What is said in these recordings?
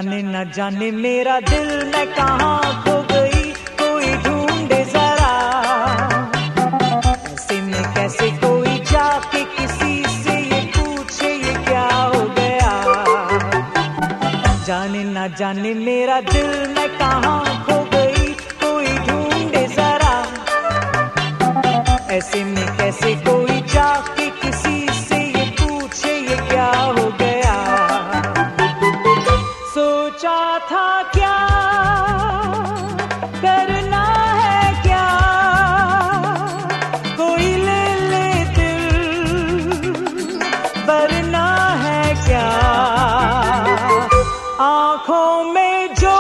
जाने न जाने मेरा दिल मैं कहाँ खो गई, कोई ढूंढे जरा। ऐसे में कैसे कोई जाके किसी से ये पूछे ये क्या हो गया। जाने न जाने मेरा दिल मैं कहाँ खो गई, कोई ढूंढे जरा। ऐसे में कैसे कोई जाके किसी से ये पूछे ये क्या हो गया। सोचा था क्या करना है क्या, कोई ले ले दिल वरना है क्या। आँखों में जो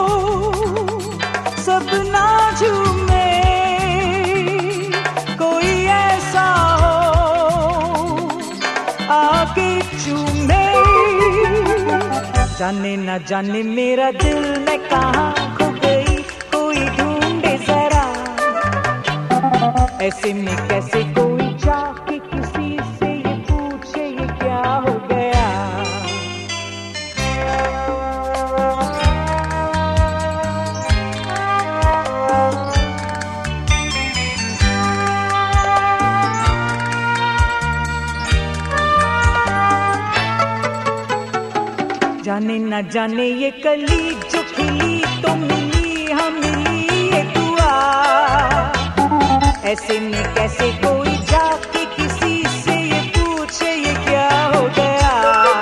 सपना झूमे, कोई ऐसा हो आके चूमे। जाने न जाने मेरा दिल मैं कहाँ खो गई, कोई ढूंढे जरा। ऐसे में कैसे कोई जाके किसी से ये पूछे ये क्या हो गया। जाने न जाने ये कली जो खिली तो मिली हाँ मिली ये दुआ। ऐसे में कैसे कोई जाके किसी से ये पूछे ये क्या हो गया।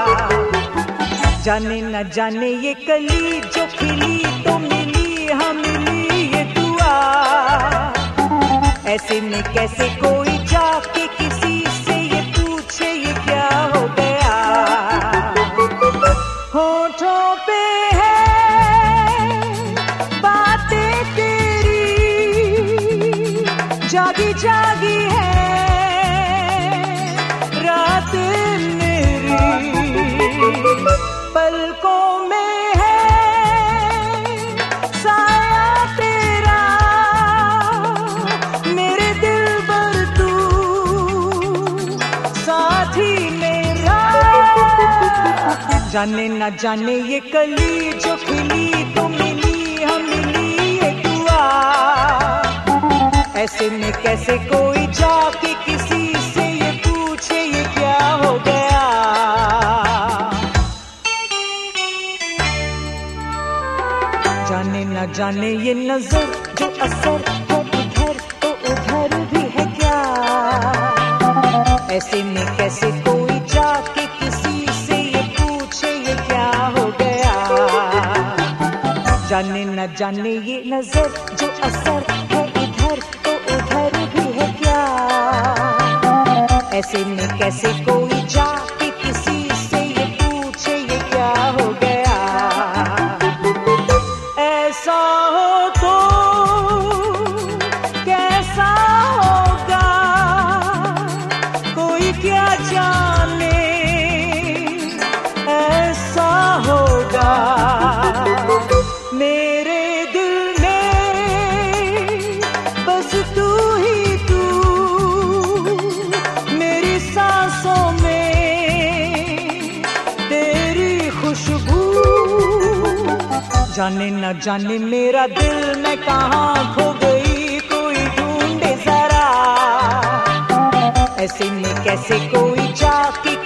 जाने न जाने ये कली जो खिली तो मिली हाँ मिली ये दुआ। ऐसे में कैसे कोई जाके किसी से ये पूछे ये क्या हो गया। होठों पे है बातें तेरी, जागी जागी है रात मेरी। पलकों में है साया तेरा, मेरे दिलबर तू साथी मेरा। जाने न जाने ये कली जो खिली तो मिली हाँ मिली ये दुआ। ऐसे में कैसे कोई जाके किसी से ये पूछे ये क्या हो गया। जाने न जाने ये नजर जो असर है इधर तो उधर भी है क्या। ऐसे में कैसे कोई जाके किसी से ये पूछे ये क्या हो गया। जाने न जाने ये नजर जो असर है इधर तो उधर भी है क्या। ऐसे में कैसे कोई जाके किसी से ये पूछे ये क्या हो गया। ऐसा हो तो कैसा होगा, कोई क्या जाने ऐसा होगा। मेरे दिल में बस तू ही तू, मेरी सांसों में तेरी खुशबू। जाने न जाने मेरा दिल मैं कहाँ खो गई, कोई ढूंढे जरा। ऐसे में कैसे कोई जाके